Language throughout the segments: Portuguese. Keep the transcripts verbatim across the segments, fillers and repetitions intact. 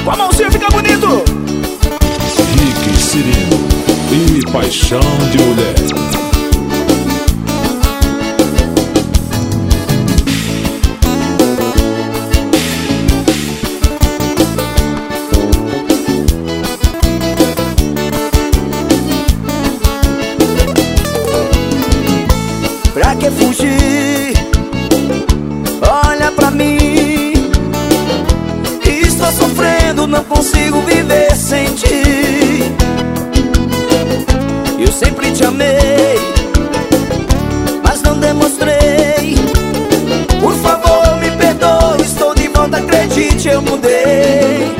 Com a mãozinha fica bonito. Rick Cirino e Paixão de Mulher. Pra que fugir? Olha pra mim. Estou sofrendo, não consigo viver sem ti. Eu sempre te amei, mas não demonstrei. Por favor, me perdoe, estou de volta, acredite, eu mudei.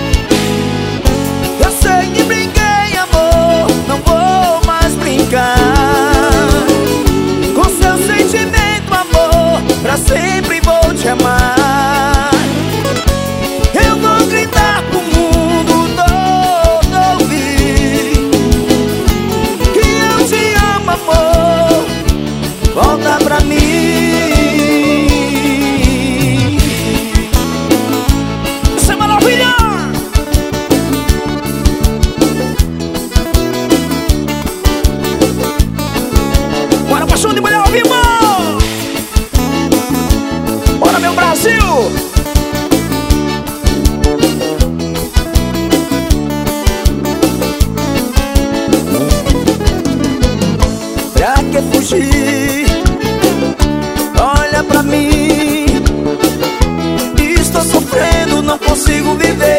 Eu sei que brinquei, amor, não vou mais brincar. Pra sempre vou te amar. Eu vou gritar pro mundo todo ouvir que eu te amo, amor. Volta pra mim. Essa é maravilha. Bora, Paixão de Mulher ao vivo. Meu Brasil! Pra que fugir? Olha pra mim. Estou sofrendo, não consigo viver